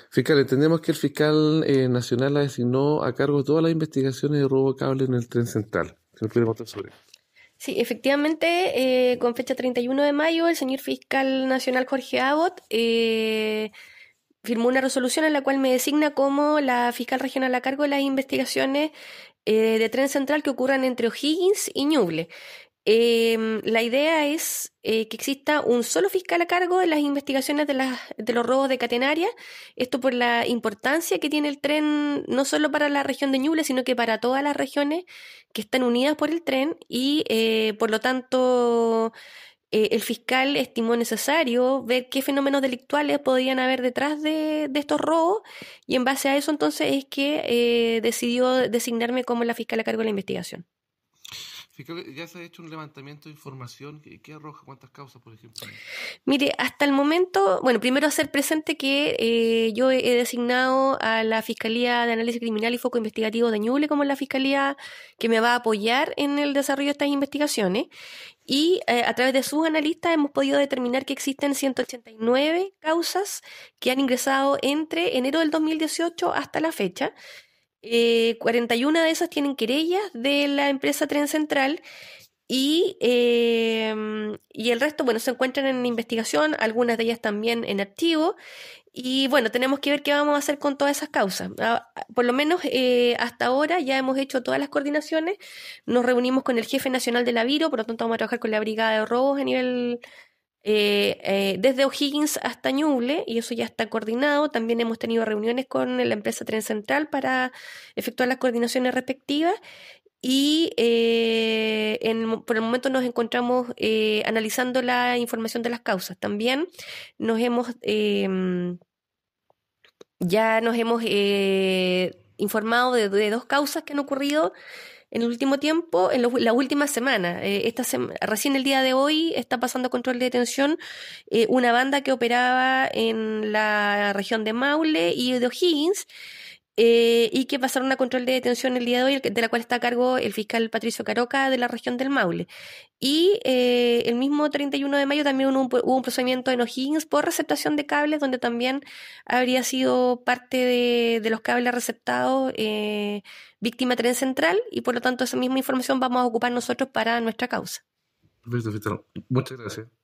Fiscal, entendemos que el fiscal nacional la designó a cargo de todas las investigaciones de robo de cable en el tren central. ¿Se me puede contar sobre eso? Sí, efectivamente, con fecha 31 de mayo, el señor fiscal nacional Jorge Abbott firmó una resolución en la cual me designa como la fiscal regional a cargo de las investigaciones de tren central que ocurran entre O'Higgins y Ñuble. La idea es que exista un solo fiscal a cargo de las investigaciones de los robos de catenaria, esto por la importancia que tiene el tren no solo para la región de Ñuble, sino que para todas las regiones que están unidas por el tren y por lo tanto el fiscal estimó necesario ver qué fenómenos delictuales podían haber detrás de estos robos y en base a eso entonces es que decidió designarme como la fiscal a cargo de la investigación. Fiscal, ya se ha hecho un levantamiento de información. ¿Qué arroja? ¿Cuántas causas, por ejemplo? Mire, hasta el momento, bueno, primero hacer presente que yo he designado a la Fiscalía de Análisis Criminal y Foco Investigativo de Ñuble como la fiscalía que me va a apoyar en el desarrollo de estas investigaciones y a través de sus analistas hemos podido determinar que existen 189 causas que han ingresado entre enero del 2018 hasta la fecha. 41 de esas tienen querellas de la empresa Tren Central y el resto, bueno, se encuentran en investigación, algunas de ellas también en activo. Y bueno, tenemos que ver qué vamos a hacer con todas esas causas. Por lo menos hasta ahora ya hemos hecho todas las coordinaciones. Nos reunimos con el jefe nacional de la Viro, por lo tanto vamos a trabajar con la Brigada de Robos a nivel desde O'Higgins hasta Ñuble, y eso ya está coordinado. También hemos tenido reuniones con la empresa Tren Central para efectuar las coordinaciones respectivas. Y por el momento nos encontramos analizando la información de las causas. También nos hemos ya nos hemos informado de dos causas que han ocurrido en el último tiempo, en la última semana. Recién el día de hoy está pasando a control de detención una banda que operaba en la región de Maule y de O'Higgins, y que pasaron a control de detención el día de hoy, de la cual está a cargo el fiscal Patricio Caroca de la región del Maule. Y el mismo 31 de mayo también hubo un procedimiento en O'Higgins por receptación de cables, donde también habría sido parte de los cables receptados víctima Tren Central, y por lo tanto esa misma información vamos a ocupar nosotros para nuestra causa. Perfecto, fiscal. Muchas gracias.